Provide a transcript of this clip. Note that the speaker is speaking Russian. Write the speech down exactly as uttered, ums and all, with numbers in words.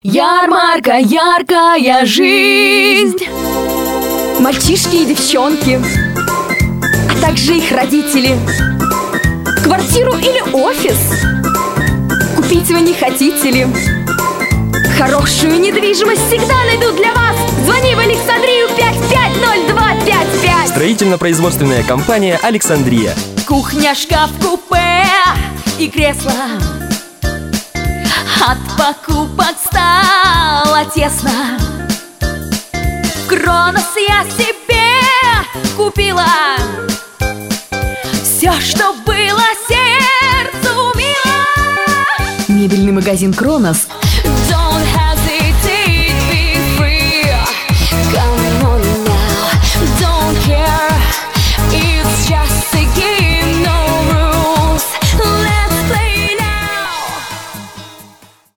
Ярмарка, яркая жизнь. Мальчишки и девчонки, а также их родители. Квартиру или офис купить вы не хотите ли? Хорошую недвижимость всегда найдут для вас. Звони в Александрию пять пять ноль два пять пять. Строительно-производственная компания «Александрия». Кухня, шкаф, купе и кресло. От покупок стало тесно. Кронос я себе купила. Все, что было сердцу мило. Мебельный магазин «Кронос»